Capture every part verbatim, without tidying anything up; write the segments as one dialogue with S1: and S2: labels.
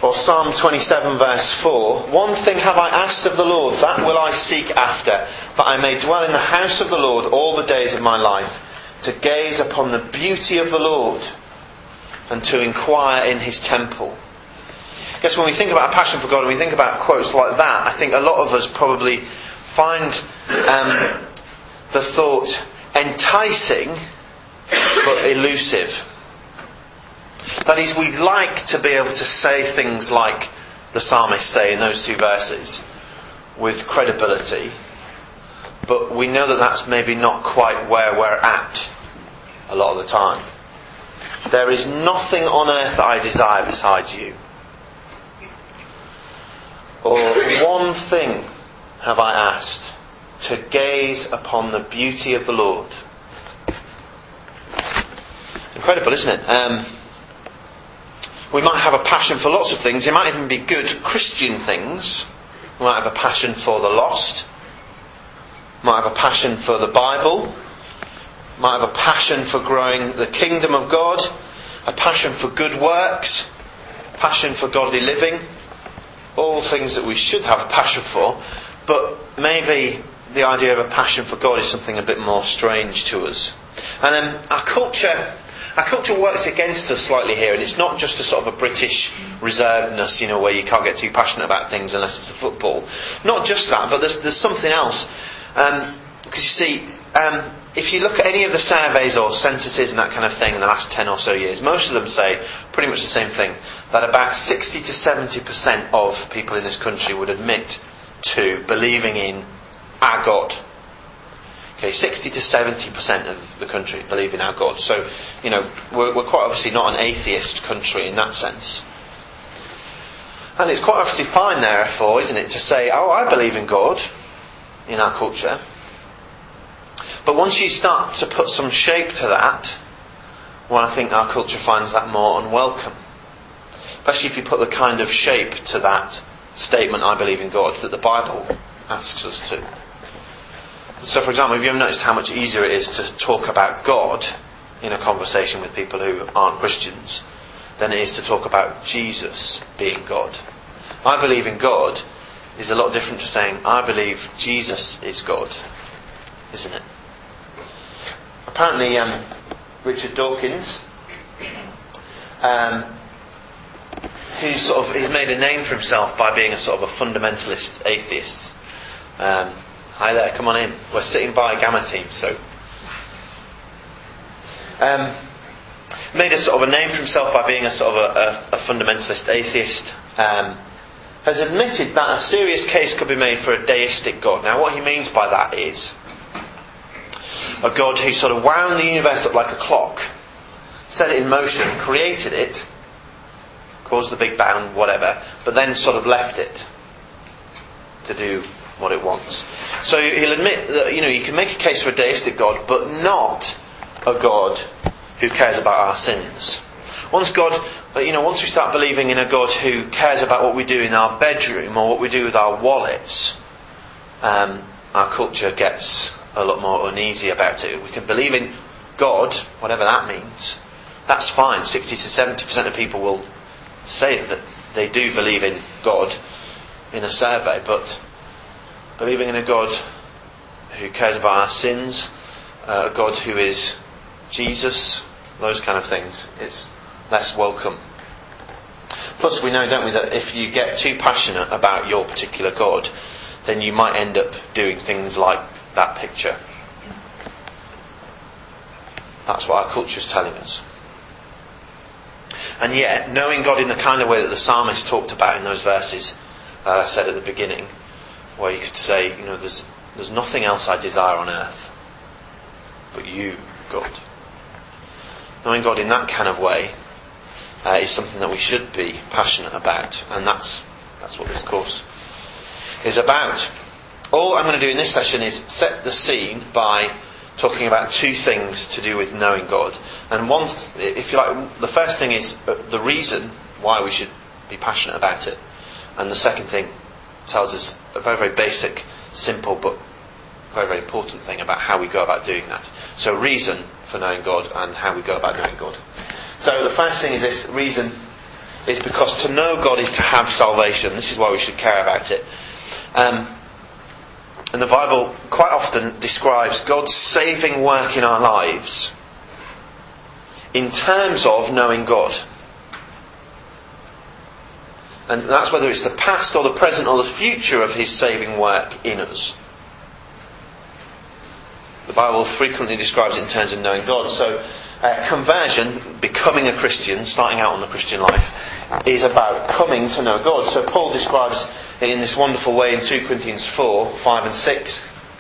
S1: Or Psalm twenty-seven verse four, one thing have I asked of the Lord, that will I seek after, that I may dwell in the house of the Lord all the days of my life, to gaze upon the beauty of the Lord, and to inquire in His temple. I guess when we think about a passion for God, and we think about quotes like that, I think a lot of us probably find um, the thought enticing, but elusive. That is, we'd like to be able to say things like the psalmists say in those two verses with credibility, but we know that that's maybe not quite where we're at a lot of the time. There is nothing on earth that I desire besides you. Or one thing have I asked, to gaze upon the beauty of the Lord. Incredible, isn't it? Um, We might have a passion for lots of things. It might even be good Christian things. We might have a passion for the lost. We might have a passion for the Bible. We might have a passion for growing the kingdom of God. A passion for good works. Passion for godly living. All things that we should have a passion for. But maybe the idea of a passion for God is something a bit more strange to us. And then our culture... Our culture works against us slightly here, and it's not just a sort of a British reservedness, you know, where you can't get too passionate about things unless it's the football. Not just that, but there's there's something else. Because you see, um, if you look at any of the surveys or censuses and that kind of thing in the last ten or so years, most of them say pretty much the same thing, that about sixty to seventy percent of people in this country would admit to believing in our God. Okay, sixty to seventy percent of the country believe in our God. So, you know, we're, we're quite obviously not an atheist country in that sense. And it's quite obviously fine, therefore, isn't it, to say, oh, I believe in God in our culture. But once you start to put some shape to that, well, I think our culture finds that more unwelcome. Especially if you put the kind of shape to that statement, I believe in God, that the Bible asks us to. So, for example, have you ever noticed how much easier it is to talk about God in a conversation with people who aren't Christians than it is to talk about Jesus being God? I believe in God is a lot different to saying, I believe Jesus is God, isn't it? Apparently, um, Richard Dawkins, um, who sort of he's made a name for himself by being a sort of a fundamentalist atheist. Um, Hi there, come on in. We're sitting by a Gamma team, so... Um, made a sort of a name for himself by being a sort of a, a, a fundamentalist atheist. Um, has admitted that a serious case could be made for a deistic God. Now, what he means by that is a God who sort of wound the universe up like a clock, set it in motion, created it, caused the Big Bang, whatever, but then sort of left it to do what it wants. So he'll admit that, you know, you can make a case for a deistic God, but not a God who cares about our sins. Once God, you know, once we start believing in a God who cares about what we do in our bedroom or what we do with our wallets, um, our culture gets a lot more uneasy about it. We can believe in God, whatever that means. That's fine. sixty to seventy percent of people will say that they do believe in God in a survey, but believing in a God who cares about our sins, uh, a God who is Jesus, those kind of things, it's less welcome. Plus, we know, don't we, that if you get too passionate about your particular God, then you might end up doing things like that picture. That's what our culture is telling us. And yet, knowing God in the kind of way that the psalmist talked about in those verses that I said at the beginning, where you could say, you know, there's there's nothing else I desire on earth but you, God. Knowing God in that kind of way uh, is something that we should be passionate about, and that's that's what this course is about. All I'm going to do in this session is set the scene by talking about two things to do with knowing God. And one, if you like, the first thing is the reason why we should be passionate about it, and the second thing tells us a very, very basic, simple, but very, very important thing about how we go about doing that. So reason for knowing God and how we go about knowing God. So the first thing is this reason is because to know God is to have salvation. This is why we should care about it. Um, and the Bible quite often describes God's saving work in our lives in terms of knowing God. And that's whether it's the past or the present or the future of His saving work in us. The Bible frequently describes it in terms of knowing God. So, uh, conversion, becoming a Christian, starting out on the Christian life, is about coming to know God. So Paul describes it in this wonderful way in two Corinthians four, five and six.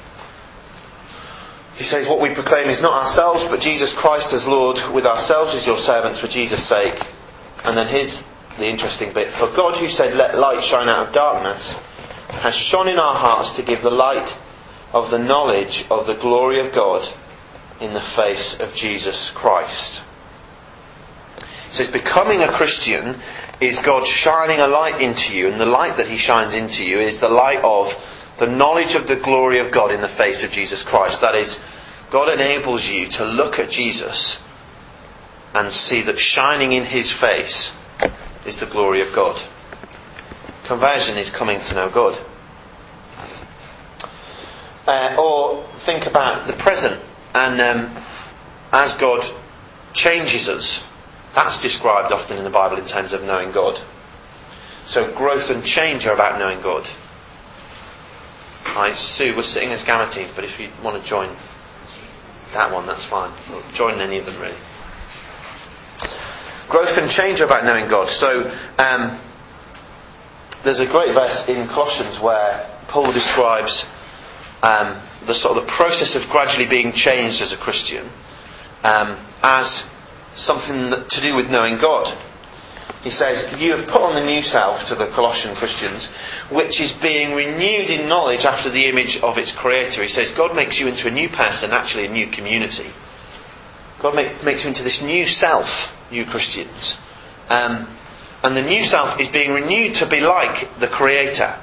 S1: He says, "What we proclaim is not ourselves, but Jesus Christ as Lord, with ourselves as your servants for Jesus' sake." And then here's the interesting bit. "For God, who said, 'Let light shine out of darkness,' has shone in our hearts to give the light of the knowledge of the glory of God in the face of Jesus Christ." It says becoming a Christian is God shining a light into you, and the light that He shines into you is the light of the knowledge of the glory of God in the face of Jesus Christ. That is, God enables you to look at Jesus and see that shining in His face is the glory of God. Conversion is coming to know God. Uh, or think about the present, and um, as God changes us, that's described often in the Bible in terms of knowing God. So growth and change are about knowing God. Right, Sue, we're sitting as Gamma team, but if you want to join that one, that's fine. Or join any of them, really. Growth and change are about knowing God. So um, there's a great verse in Colossians where Paul describes Um, the sort of the process of gradually being changed as a Christian um, as something that, to do with knowing God. He says, "You have put on the new self," to the Colossian Christians, "which is being renewed in knowledge after the image of its creator." He says God makes you into a new person, actually a new community. God make, makes you into this new self, you Christians. Um, and the new self is being renewed to be like the creator.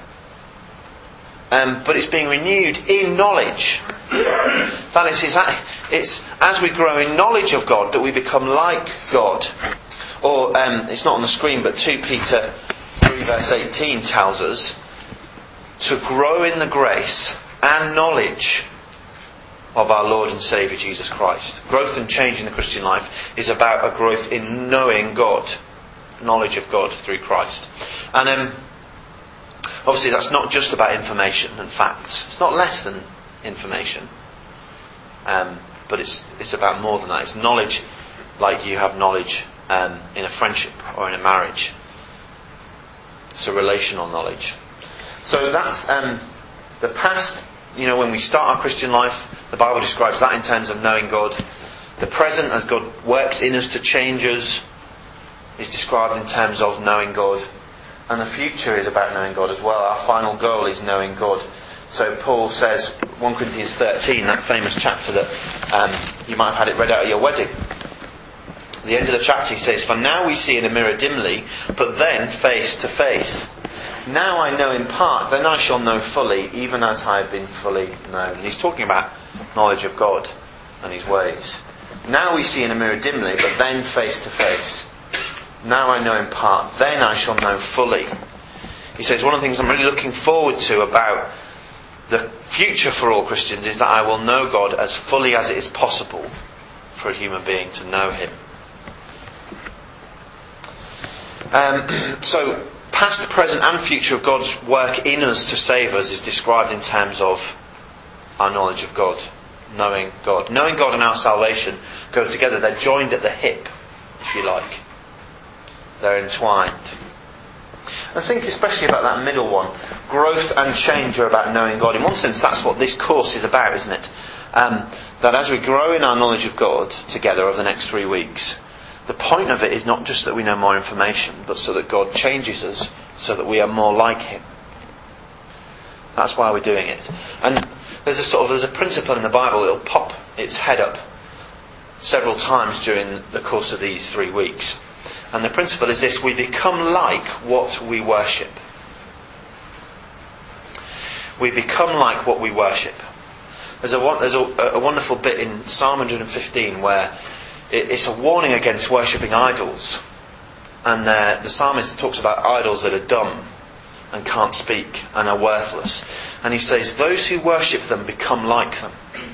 S1: Um, but it's being renewed in knowledge. That is, it's, it's as we grow in knowledge of God that we become like God. Or, um, it's not on the screen, but two Peter three verse eighteen tells us to grow in the grace and knowledge of our Lord and Saviour Jesus Christ. Growth and change in the Christian life is about a growth in knowing God. Knowledge of God through Christ. And um obviously that's not just about information and facts. It's not less than information. Um, but it's it's about more than that. It's knowledge like you have knowledge um, in a friendship or in a marriage. It's a relational knowledge. So that's um, the past. You know, when we start our Christian life, the Bible describes that in terms of knowing God. The present, as God works in us to change us, is described in terms of knowing God. And the future is about knowing God as well. Our final goal is knowing God. So Paul says, First Corinthians thirteen, that famous chapter that um, you might have had it read out at your wedding. At the end of the chapter he says, "For now we see in a mirror dimly, but then face to face. Now I know in part, then I shall know fully, even as I have been fully known." And he's talking about knowledge of God and His ways. Now we see in a mirror dimly, but then face to face. Now I know in part, then I shall know fully. He says one of the things I'm really looking forward to about the future for all Christians is that I will know God as fully as it is possible for a human being to know Him. Um, so, past, present and future of God's work in us to save us is described in terms of our knowledge of God. Knowing God. Knowing God and our salvation go together. They're joined at the hip, if you like. They're entwined. And think especially about that middle one. Growth and change are about knowing God. In one sense, that's what this course is about, isn't it? Um, that as we grow in our knowledge of God together over the next three weeks, the point of it is not just that we know more information, but so that God changes us so that we are more like Him. That's why we're doing it. And there's a sort of there's a principle in the Bible that'll pop its head up several times during the course of these three weeks. And the principle is this: we become like what we worship. We become like what we worship. There's a, there's a, a wonderful bit in Psalm one hundred fifteen where it, it's a warning against worshipping idols. And uh, the psalmist talks about idols that are dumb and can't speak and are worthless. And he says, those who worship them become like them.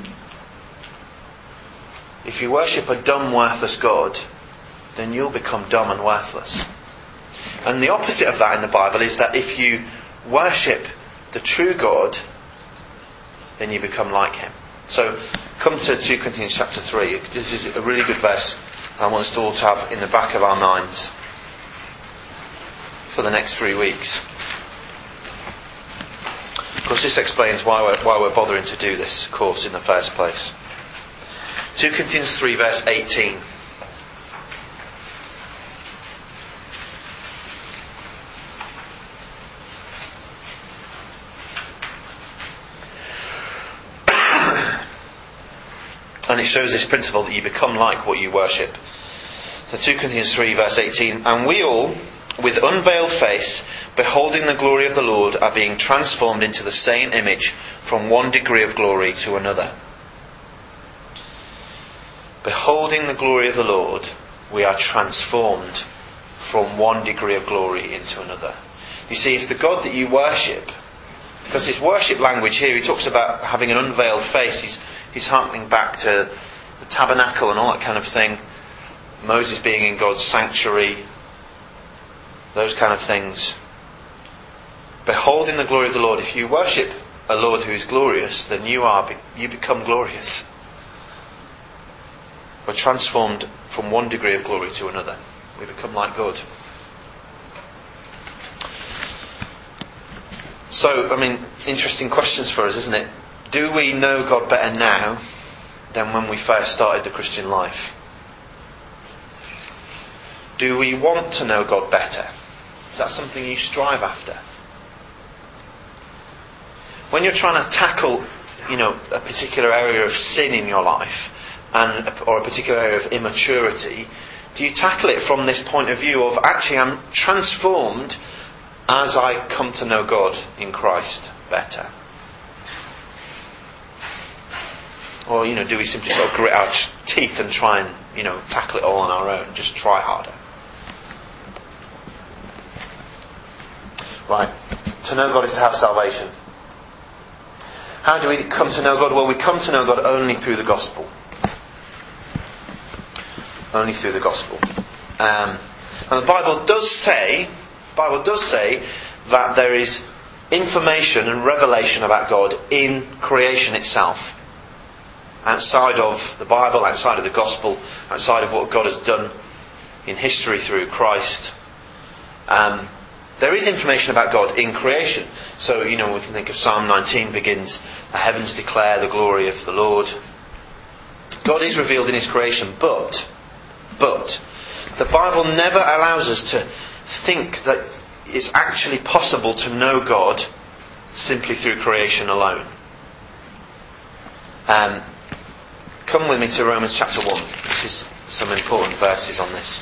S1: If you worship a dumb, worthless God, then you'll become dumb and worthless. And the opposite of that in the Bible is that if you worship the true God, then you become like Him. So, come to two Corinthians chapter three. This is a really good verse I want us to all to have in the back of our minds for the next three weeks. Of course, this explains why we're, why we're bothering to do this course in the first place. two Corinthians three, verse eighteen. And it shows this principle that you become like what you worship. So two Corinthians three, verse eighteen. And we all, with unveiled face, beholding the glory of the Lord, are being transformed into the same image from one degree of glory to another. Beholding the glory of the Lord, we are transformed from one degree of glory into another. You see, if the God that you worship, because his worship language here, he talks about having an unveiled face. He's, he's harkening back to the tabernacle and all that kind of thing. Moses being in God's sanctuary. Those kind of things. Beholding the glory of the Lord. If you worship a Lord who is glorious, then you are you become glorious. We're transformed from one degree of glory to another. We become like God. So, I mean, interesting questions for us, isn't it? Do we know God better now than when we first started the Christian life? Do we want to know God better? Is that something you strive after? When you're trying to tackle, you know, a particular area of sin in your life, and or a particular area of immaturity, do you tackle it from this point of view of, actually, I'm transformed as I come to know God in Christ better? Or, you know, do we simply sort of grit our teeth and try and, you know, tackle it all on our own, just try harder? Right. To know God is to have salvation. How do we come to know God? Well, we come to know God only through the gospel. Only through the gospel. Um, and the Bible does say, Bible does say that there is information and revelation about God in creation itself. Outside of the Bible, outside of the gospel, outside of what God has done in history through Christ. Um, there is information about God in creation. So, you know, we can think of Psalm nineteen begins, the heavens declare the glory of the Lord. God is revealed in His creation, but, but, the Bible never allows us to think that it's actually possible to know God simply through creation alone. Um, come with me to Romans chapter one. This is some important verses on this.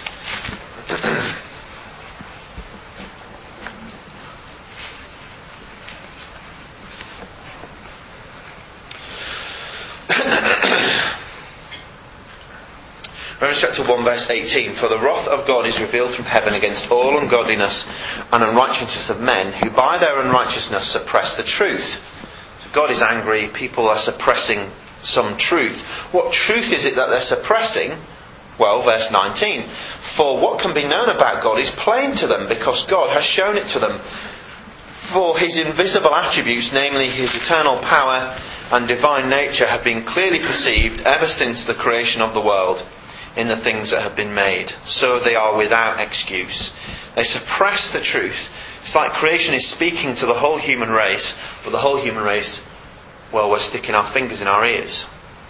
S1: Romans chapter one, verse eighteen. For the wrath of God is revealed from heaven against all ungodliness and unrighteousness of men, who by their unrighteousness suppress the truth. So God is angry, people are suppressing some truth. What truth is it that they're suppressing? Well, verse nineteen. For what can be known about God is plain to them, because God has shown it to them. For His invisible attributes, namely His eternal power and divine nature, have been clearly perceived ever since the creation of the world, in the things that have been made. So they are without excuse. They suppress the truth. It's like creation is speaking to the whole human race, but the whole human race, well, we're sticking our fingers in our ears.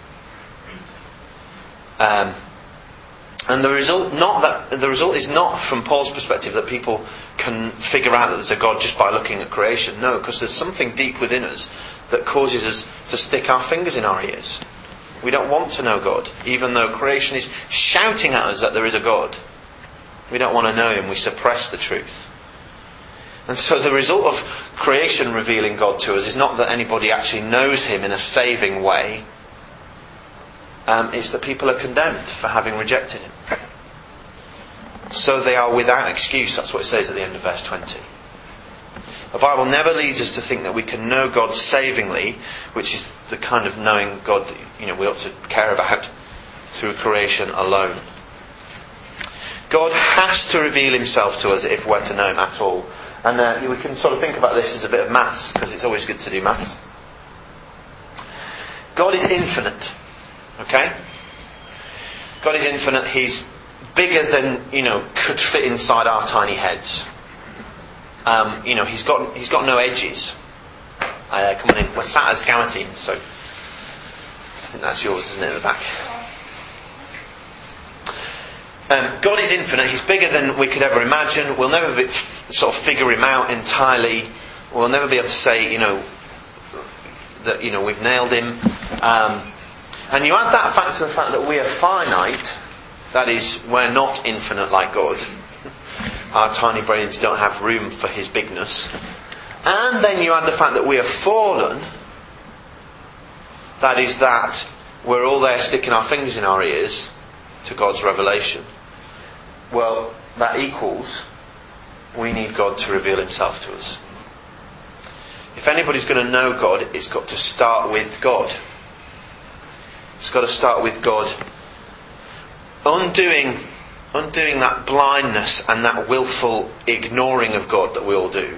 S1: Um, and the result, not that the result is not, from Paul's perspective, that people can figure out that there's a God just by looking at creation. No, because there's something deep within us that causes us to stick our fingers in our ears. We don't want to know God, even though creation is shouting at us that there is a God. We don't want to know Him. We suppress the truth. And so the result of creation revealing God to us is not that anybody actually knows Him in a saving way. Um, it's that people are condemned for having rejected Him. so they are without excuse. That's what it says at the end of verse twenty. The Bible never leads us to think that we can know God savingly, which is the kind of knowing God that, you know, we ought to care about, through creation alone. God has to reveal himself to us if we're to know him at all. And uh, we can sort of think about this as a bit of maths, because it's always good to do maths. God is infinite. Okay? God is infinite. He's bigger than, you know, could fit inside our tiny heads. Um, you know, he's got he's got no edges. Uh, come on in. We're sat as gamma team, so I think that's yours, isn't it, at the back? Um, God is infinite. He's bigger than we could ever imagine. We'll never be, sort of figure him out entirely. We'll never be able to say, you know, that you know we've nailed him. Um, and you add that fact to the fact that we are finite. That is, we're not infinite like God. Our tiny brains don't have room for his bigness. And then you add the fact that we are fallen. That is that we're all there sticking our fingers in our ears to God's revelation. Well, that equals we need God to reveal himself to us. If anybody's going to know God, it's got to start with God. It's got to start with God undoing Undoing that blindness and that willful ignoring of God that we all do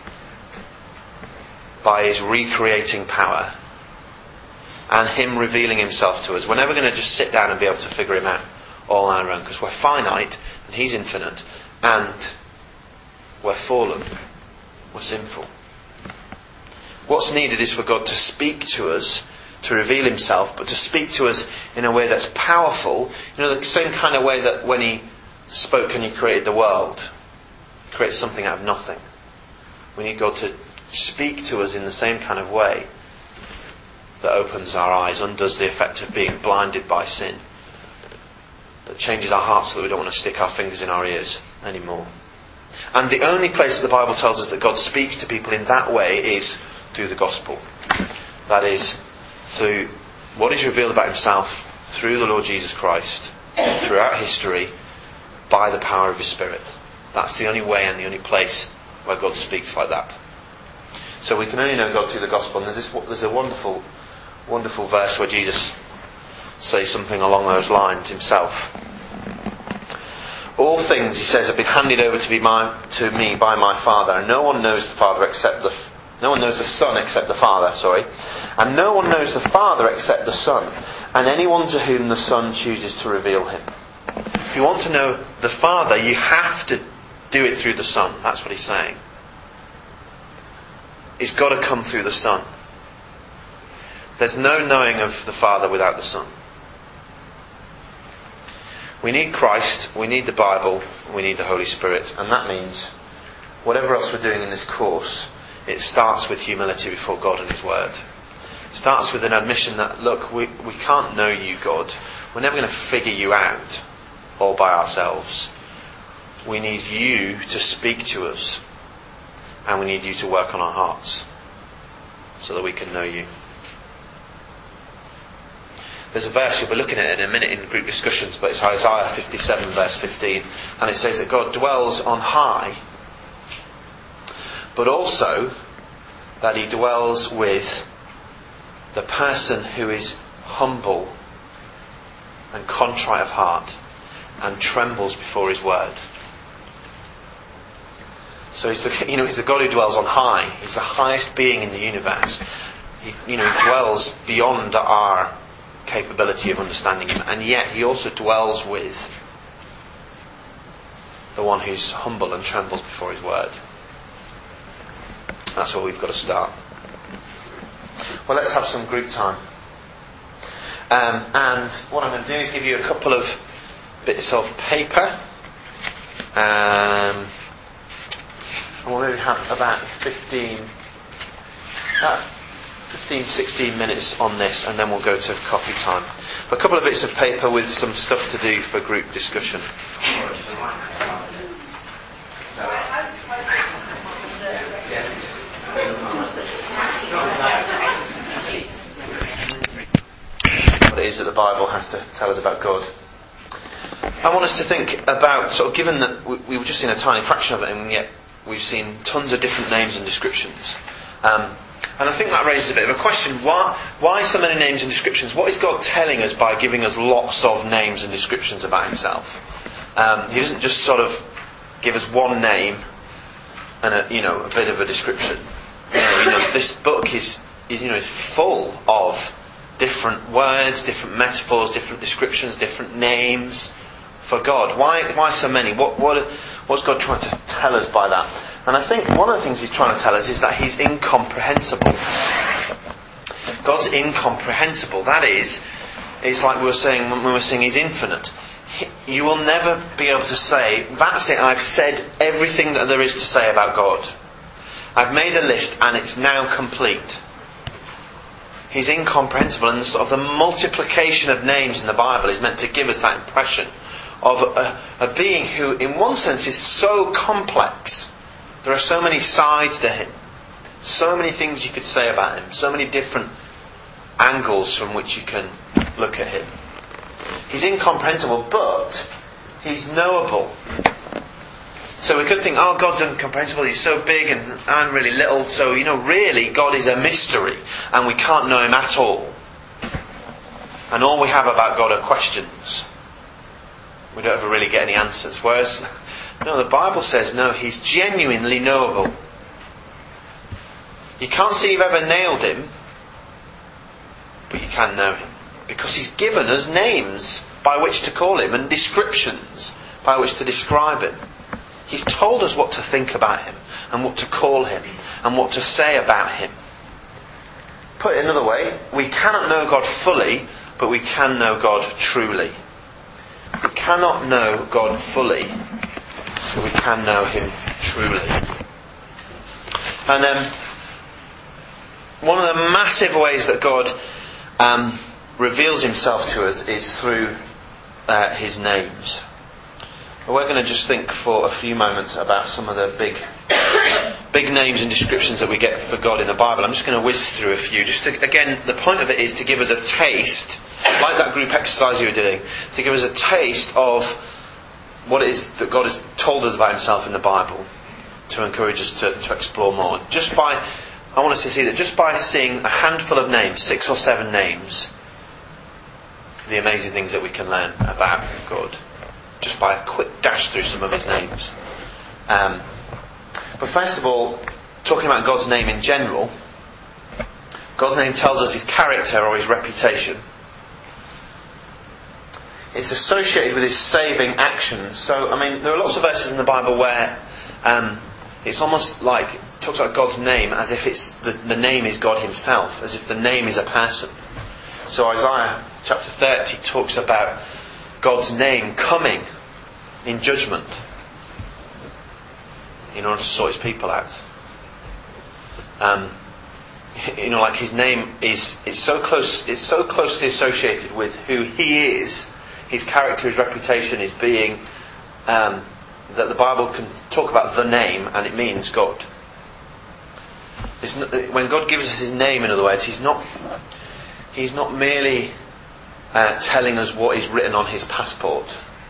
S1: by his recreating power and him revealing himself to us. We're never going to just sit down and be able to figure him out all on our own, because we're finite and he's infinite and we're fallen. We're sinful. What's needed is for God to speak to us, to reveal himself, but to speak to us in a way that's powerful. You know, the same kind of way that when he spoke and he created the world, he created something out of nothing. We need God to speak to us in the same kind of way that opens our eyes, undoes the effect of being blinded by sin, that changes our hearts so that we don't want to stick our fingers in our ears anymore. And the only place that the Bible tells us that God speaks to people in that way is through the gospel. That is, through what is revealed about himself through the Lord Jesus Christ throughout history by the power of his Spirit. That's the only way and the only place where God speaks like that. So we can only know God through the gospel. And there's, this, there's a wonderful wonderful verse where Jesus says something along those lines himself. All things, he says, have been handed over to, be my, to me by my Father, and no one knows the Father except the No one knows the Son except the Father, sorry. And no one knows the Father except the Son, and anyone to whom the Son chooses to reveal him. If you want to know the Father, you have to do it through the Son. That's what he's saying. It's got to come through the Son. There's no knowing of the Father without the Son. We need Christ, we need the Bible, we need the Holy Spirit, and that means whatever else we're doing in this course, it starts with humility before God and his Word. It starts with an admission that, look, we, we can't know you, God. We're never going to figure you out all by ourselves. We need you to speak to us. And we need you to work on our hearts so that we can know you. There's a verse you'll be looking at in a minute in group discussions, but it's Isaiah fifty-seven verse fifteen. And it says that God dwells on high, but also that he dwells with the person who is humble and contrite of heart and trembles before his word. So he's the, you know, he's the God who dwells on high. He's the highest being in the universe. He, you know, he dwells beyond our capability of understanding him, and yet he also dwells with the one who's humble and trembles before his word. That's where we've got to start. Well, let's have some group time. Um, and what I'm going to do is give you a couple of bits of paper. Um, and we'll maybe have about fifteen, about fifteen, sixteen minutes on this, and then we'll go to coffee time. A couple of bits of paper with some stuff to do for group discussion. What it is that the Bible has to tell us about God. I want us to think about, sort of, given that we, we've just seen a tiny fraction of it, and yet we've seen tons of different names and descriptions. Um, and I think that raises a bit of a question. Why, why so many names and descriptions? What is God telling us by giving us lots of names and descriptions about himself? Um, he doesn't just sort of give us one name and a, you know, a bit of a description. You know, you know, this book is, is, you know, is full of different words, different metaphors, different descriptions, different names for God. Why, why so many? What, what, what's God trying to tell us by that? And I think one of the things he's trying to tell us is that he's incomprehensible. God's incomprehensible. That is, it's like we were saying when we were saying he's infinite. He, you will never be able to say, that's it, I've said everything that there is to say about God. I've made a list and it's now complete. He's incomprehensible, and the, sort of the multiplication of names in the Bible is meant to give us that impression of a, a being who, in one sense, is so complex. There are so many sides to him, so many things you could say about him, so many different angles from which you can look at him. He's incomprehensible, but he's knowable. So we could think, oh, God's incomprehensible, he's so big and I'm really little, so, you know, really God is a mystery and we can't know him at all. And all we have about God are questions. We don't ever really get any answers. Whereas, no, the Bible says, no, he's genuinely knowable. You can't say you've ever nailed him, but you can know him. Because he's given us names by which to call him and descriptions by which to describe him. He's told us what to think about him and what to call him and what to say about him. Put it another way, we cannot know God fully, but we can know God truly. We cannot know God fully, but we can know him truly. And um, one of the massive ways that God um, reveals himself to us is through uh, his names. We're going to just think for a few moments about some of the big big names and descriptions that we get for God in the Bible. I'm just going to whiz through a few. Just to, again, the point of it is to give us a taste, like that group exercise you were doing, to give us a taste of what it is that God has told us about himself in the Bible, to encourage us to, to explore more. Just by, I want us to see that just by seeing a handful of names, six or seven names, the amazing things that we can learn about God. Just by a quick dash through some of his names. Um, but first of all, talking about God's name in general, God's name tells us his character or his reputation. It's associated with his saving actions. So, I mean, there are lots of verses in the Bible where um, it's almost like it talks about God's name as if it's the, the name is God himself, as if the name is a person. So Isaiah chapter thirty talks about God's name coming in judgment in order to sort his people out. Um, you know, like his name is is so close. It's so closely associated with who he is. His character, his reputation, his being, um, that the Bible can talk about the name, and it means God. It's not, when God gives us his name, in other words, he's not he's not merely Uh, telling us what is written on his passport.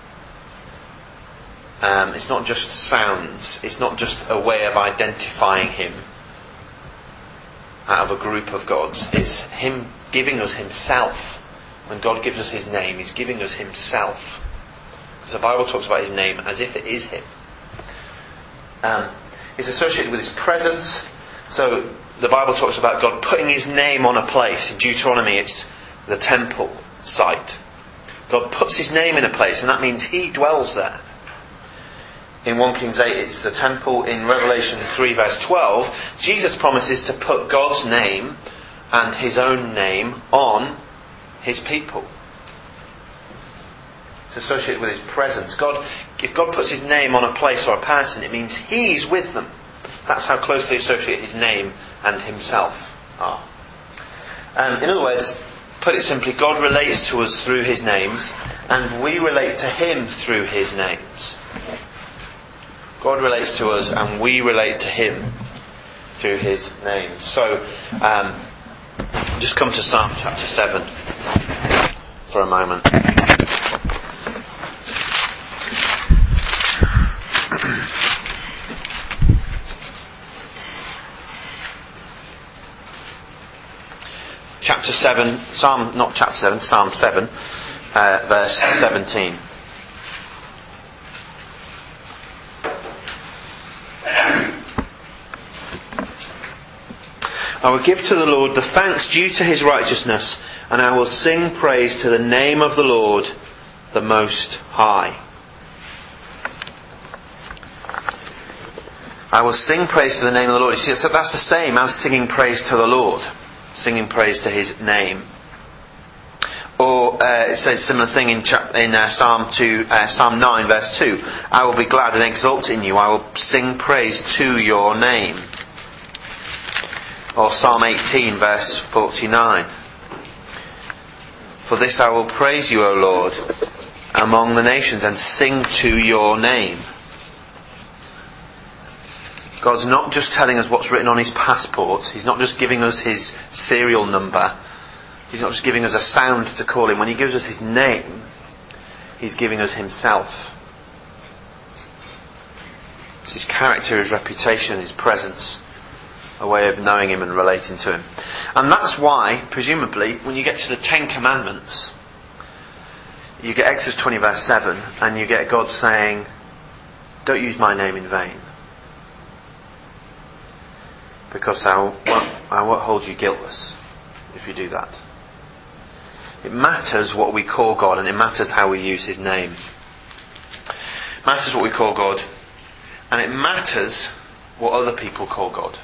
S1: Um, it's not just sounds. It's not just a way of identifying him out of a group of gods. It's him giving us himself. When God gives us his name, he's giving us himself. Because the Bible talks about his name as if it is him. Um, it's associated with his presence. So the Bible talks about God putting his name on a place. In Deuteronomy, it's the temple site. God puts his name in a place, and that means he dwells there. In First Kings eight, it's the temple. In Revelation three verse twelve, Jesus promises to put God's name and his own name on his people. It's associated with his presence. God, if God puts his name on a place or a person, it means he's with them. That's how closely associated his name and himself are. Um, in other words, put it simply, God relates to us through his names, and we relate to him through his names. God relates to us, and we relate to him through his names. So, um, just come to Psalm chapter seven for a moment. chapter seven, Psalm, not chapter seven, Psalm seven, uh, verse seventeen. I will give to the Lord the thanks due to his righteousness, and I will sing praise to the name of the Lord, the Most High. I will sing praise to the name of the Lord. You see, so that's the same as singing praise to the Lord, singing praise to his name. Or uh, it says a similar thing in, chap- in uh, Psalm two, uh, Psalm nine, verse two. I will be glad and exult in you. I will sing praise to your name. Or Psalm eighteen, verse forty-nine. For this I will praise you, O Lord, among the nations, and sing to your name. God's not just telling us what's written on his passport. He's not just giving us his serial number. He's not just giving us a sound to call him. When he gives us his name, he's giving us himself. It's his character, his reputation, his presence. A way of knowing him and relating to him. And that's why, presumably, when you get to the Ten Commandments, you get Exodus twenty verse seven, and you get God saying, don't use my name in vain. Because I won't, I won't hold you guiltless if you do that. It matters what we call God, and it matters how we use his name. It matters what we call God, and it matters what other people call God.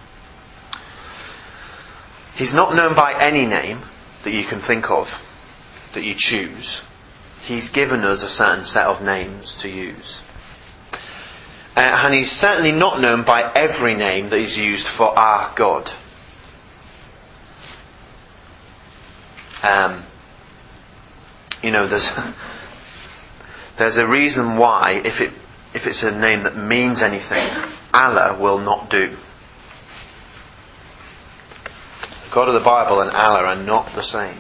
S1: He's not known by any name that you can think of, that you choose. He's given us a certain set of names to use. Uh, and he's certainly not known by every name that is used for our God. Um, you know, there's there's a reason why, if it if it's a name that means anything, Allah will not do. The God of the Bible and Allah are not the same.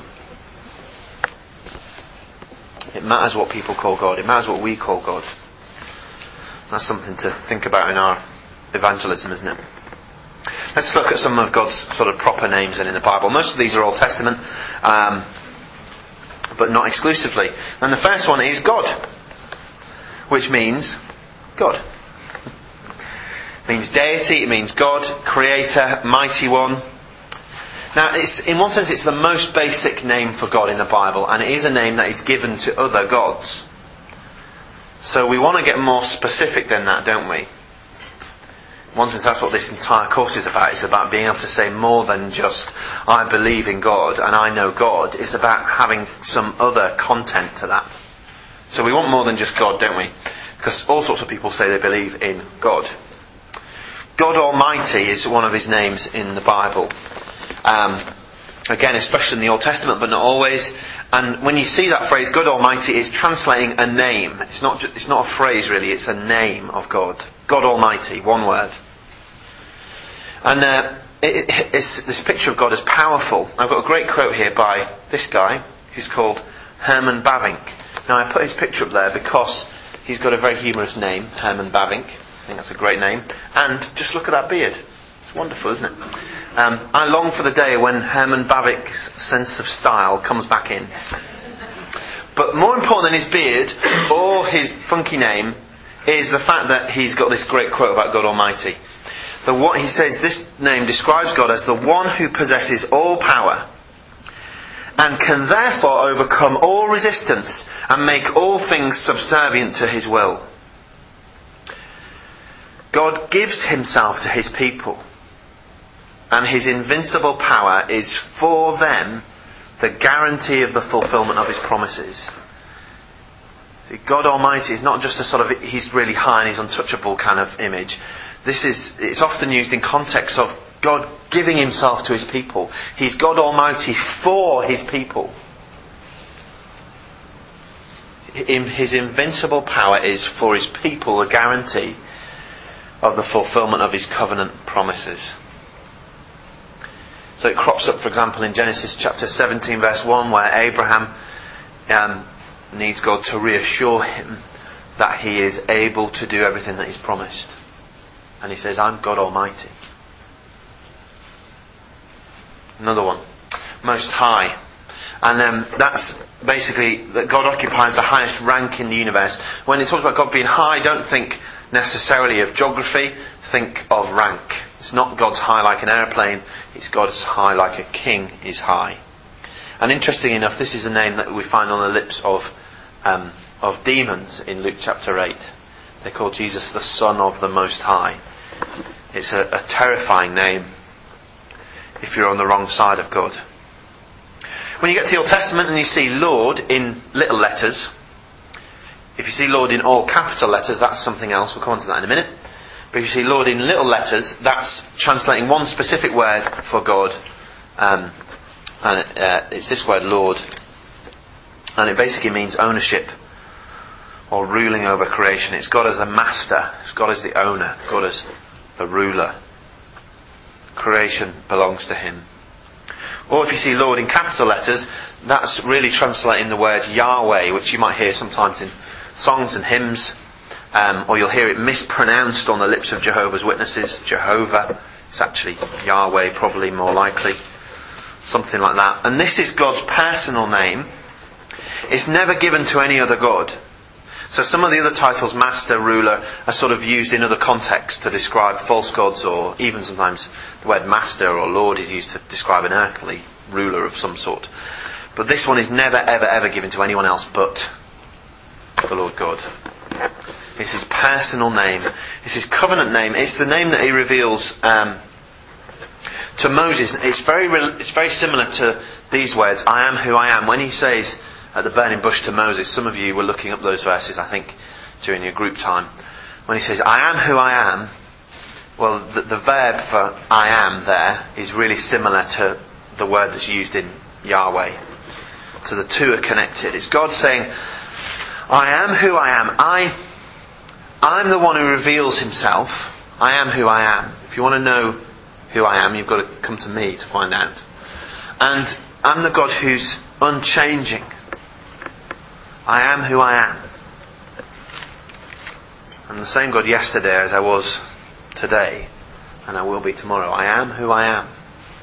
S1: It matters what people call God. It matters what we call God. That's something to think about in our evangelism, isn't it? Let's look at some of God's sort of proper names in the Bible. Most of these are Old Testament, um, but not exclusively. And the first one is God, which means God. It means deity, it means God, creator, mighty one. Now, it's, in one sense, it's the most basic name for God in the Bible, and it is a name that is given to other gods. So we want to get more specific than that, don't we? In one sense, that's what this entire course is about. It's about being able to say more than just, I believe in God and I know God. It's about having some other content to that. So we want more than just God, don't we? Because all sorts of people say they believe in God. God Almighty is one of his names in the Bible. Um, again, especially in the Old Testament, but not always. And when you see that phrase, God Almighty, is translating a name. It's not ju- it's not a phrase really, it's a name of God. God Almighty, one word. And uh, it, it, it's, this picture of God is powerful. I've got a great quote here by this guy, who's called Herman Bavinck. Now I put his picture up there because he's got a very humorous name, Herman Bavinck. I think that's a great name. And just look at that beard. It's wonderful, isn't it? Um, I long for the day when Herman Bavinck's sense of style comes back in. But more important than his beard or his funky name is the fact that he's got this great quote about God Almighty. The what he says, this name describes God as the one who possesses all power and can therefore overcome all resistance and make all things subservient to his will. God gives himself to his people, and his invincible power is for them the guarantee of the fulfillment of his promises. See, God Almighty is not just a sort of, he's really high and he's untouchable kind of image. This is, it's often used in context of God giving himself to his people. He's God Almighty for his people. His invincible power is for his people a guarantee of the fulfillment of his covenant promises. So it crops up, for example, in Genesis chapter seventeen verse one, where Abraham um, needs God to reassure him that he is able to do everything that he's promised. And he says, I'm God Almighty. Another one. Most High. And um, that's basically that God occupies the highest rank in the universe. When it talks about God being high, don't think necessarily of geography, think of rank. It's not God's high like an aeroplane, it's God's high like a king is high. And interestingly enough, this is a name that we find on the lips of um, of demons in Luke chapter eight. They call Jesus the Son of the Most High. It's a, a terrifying name if you're on the wrong side of God. When you get to the Old Testament and you see Lord in little letters, if you see Lord in all capital letters, that's something else. We'll come on to that in a minute. But if you see Lord in little letters, that's translating one specific word for God. Um, and it, uh, it's this word, Lord. And it basically means ownership or ruling over creation. It's God as the master. It's God as the owner. God as the ruler. Creation belongs to Him. Or if you see Lord in capital letters, that's really translating the word Yahweh, which you might hear sometimes in songs and hymns. Um, or you'll hear it mispronounced on the lips of Jehovah's Witnesses. Jehovah. It's actually Yahweh, probably more likely. Something like that. And this is God's personal name. It's never given to any other God. So some of the other titles, Master, Ruler, are sort of used in other contexts to describe false gods, or even sometimes the word Master or Lord is used to describe an earthly ruler of some sort. But this one is never, ever, ever given to anyone else but the Lord God. It's His personal name. It's His covenant name. It's the name that He reveals um, to Moses. It's very, it's very similar to these words, I am who I am. When He says at the burning bush to Moses, some of you were looking up those verses, I think, during your group time. When He says, I am who I am, well, the, the verb for I am there is really similar to the word that's used in Yahweh. So the two are connected. It's God saying, I am who I am. I, I'm the one who reveals Himself. I am who I am. If you want to know who I am, you've got to come to me to find out. And I'm the God who's unchanging. I am who I am. I'm the same God yesterday as I was today, and I will be tomorrow. I am who I am.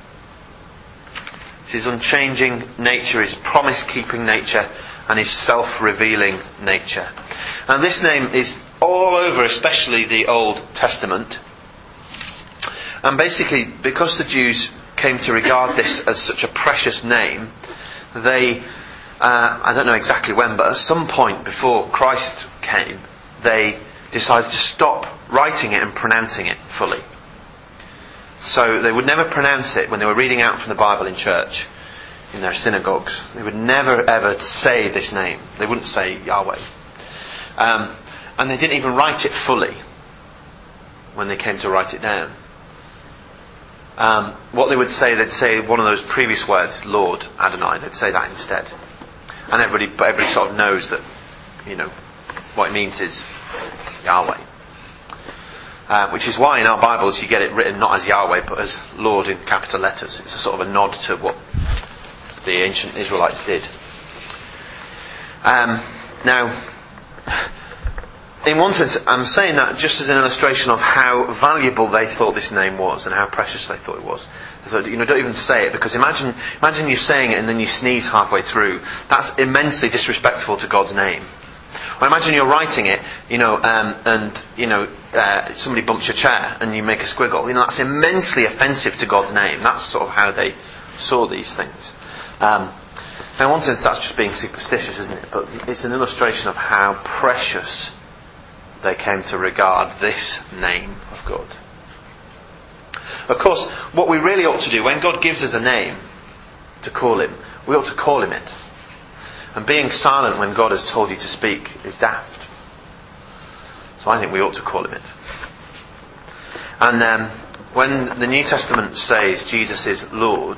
S1: It's His unchanging nature, His promise-keeping nature, and His self-revealing nature. And this name is all over, especially the Old Testament. And basically, because the Jews came to regard this as such a precious name, they... Uh, I don't know exactly when, but at some point before Christ came, they decided to stop writing it and pronouncing it fully. So they would never pronounce it when they were reading out from the Bible in church, in their synagogues. They would never ever say this name. They wouldn't say Yahweh. Um, and they didn't even write it fully when they came to write it down. Um, what they would say, they'd say one of those previous words, Lord, Adonai. They'd say that instead. And everybody, everybody sort of knows that, you know, what it means is Yahweh. Uh, which is why in our Bibles you get it written not as Yahweh but as Lord in capital letters. It's a sort of a nod to what the ancient Israelites did. Um, now, in one sense, I'm saying that just as an illustration of how valuable they thought this name was and how precious they thought it was. So, you know, don't even say it, because imagine imagine you saying it and then you sneeze halfway through. That's immensely disrespectful to God's name. Or imagine you're writing it, you know, um, and you know uh, somebody bumps your chair and you make a squiggle. You know, that's immensely offensive to God's name. That's sort of how they saw these things. Um, now, in one sense, that's just being superstitious, isn't it? But it's an illustration of how precious they came to regard this name of God. Of course, what we really ought to do, when God gives us a name to call Him, we ought to call Him it. And being silent when God has told you to speak is daft. So I think we ought to call Him it. And um, when the New Testament says Jesus is Lord,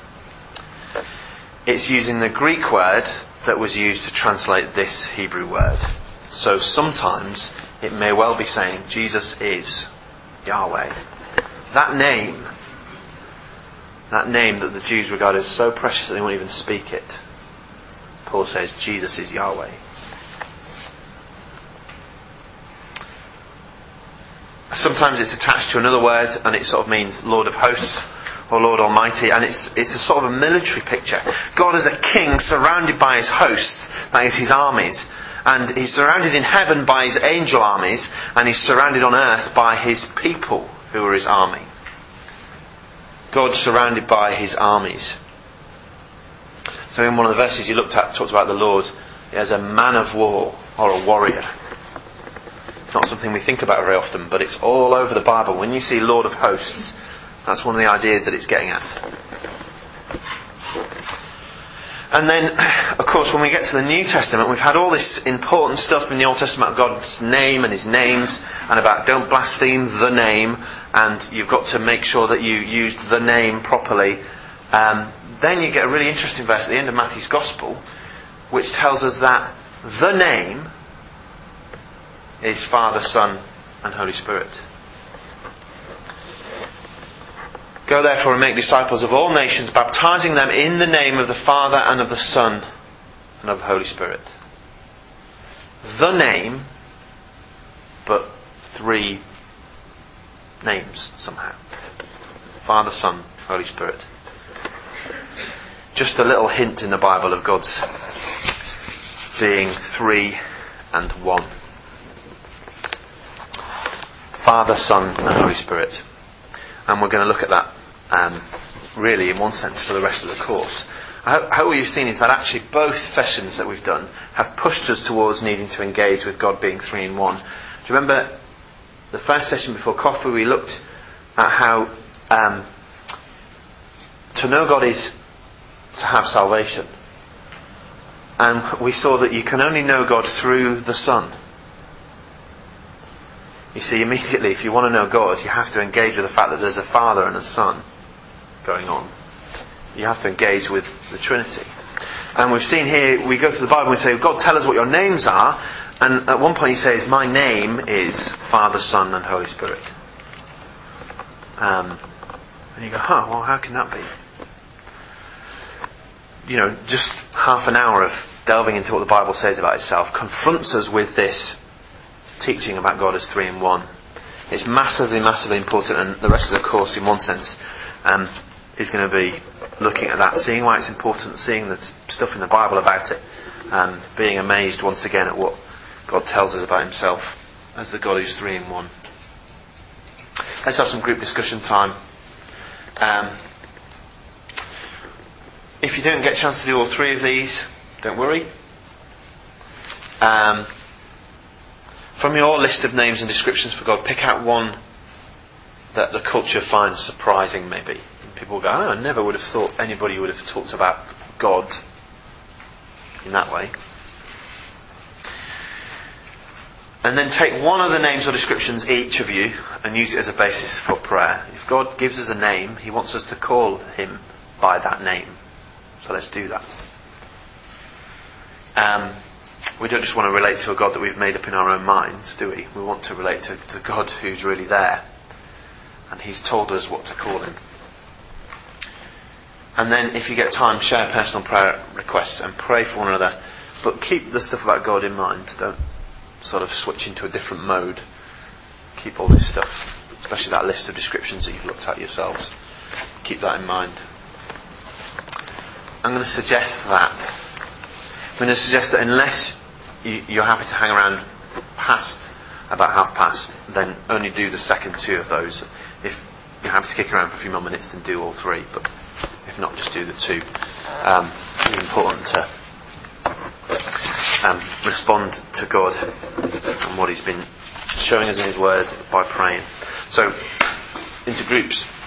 S1: it's using the Greek word that was used to translate this Hebrew word. So sometimes it may well be saying Jesus is Yahweh. That name, that name that the Jews regard as so precious that they won't even speak it. Paul says Jesus is Yahweh. Sometimes it's attached to another word and it sort of means Lord of Hosts O Lord Almighty, and it's it's a sort of a military picture. God as a king surrounded by his hosts, that is his armies, and he's surrounded in heaven by his angel armies, and he's surrounded on earth by his people who are his army. God surrounded by his armies. So in one of the verses you looked at, talked about the Lord as a man of war or a warrior. It's not something we think about very often, but it's all over the Bible. When you see Lord of Hosts, that's one of the ideas that it's getting at. And then, of course, when we get to the New Testament, we've had all this important stuff in the Old Testament about God's name and his names, and about don't blaspheme the name, and you've got to make sure that you use the name properly. Um, then you get a really interesting verse at the end of Matthew's Gospel, which tells us that the name is Father, Son, and Holy Spirit. Go therefore and make disciples of all nations, baptizing them in the name of the Father and of the Son and of the Holy Spirit. The name, but three names somehow. Father, Son, Holy Spirit. Just a little hint in the Bible of God's being three and one. Father, Son and Holy Spirit. And we're going to look at that um, really in one sense for the rest of the course. I hope, hope what you've seen is that actually both sessions that we've done have pushed us towards needing to engage with God being three in one. Do you remember the first session before coffee we looked at how um, to know God is to have salvation. And we saw that you can only know God through the Son. You see, immediately, if you want to know God, you have to engage with the fact that there's a Father and a Son going on. You have to engage with the Trinity. And we've seen here, we go through the Bible and we say, God, tell us what your names are. And at one point he says, my name is Father, Son and Holy Spirit. Um, and you go, huh, well, how can that be? You know, just half an hour of delving into what the Bible says about itself confronts us with this teaching about God as three in one. It's massively, massively important, and the rest of the course, in one sense, um, is going to be looking at that, seeing why it's important, seeing the stuff in the Bible about it, and being amazed once again at what God tells us about himself as the God who's three in one. Let's have some group discussion time. Um, if you don't get a chance to do all three of these, don't worry. Um, From your list of names and descriptions for God, pick out one that the culture finds surprising, maybe. And people will go, oh, I never would have thought anybody would have talked about God in that way. And then take one of the names or descriptions, each of you, and use it as a basis for prayer. If God gives us a name, he wants us to call him by that name. So let's do that. Um... We don't just want to relate to a God that we've made up in our own minds, do we? We want to relate to the God who's really there. And he's told us what to call him. And then if you get time, share personal prayer requests and pray for one another. But keep the stuff about God in mind. Don't sort of switch into a different mode. Keep all this stuff, especially that list of descriptions that you've looked at yourselves. Keep that in mind. I'm going to suggest that. I'm going to suggest that unless you're happy to hang around past about half past, then only do the second two of those. If you're happy to kick around for a few more minutes, then do all three. But if not, just do the two. Um, it's important to um, respond to God and what he's been showing us in his word by praying. So, into groups.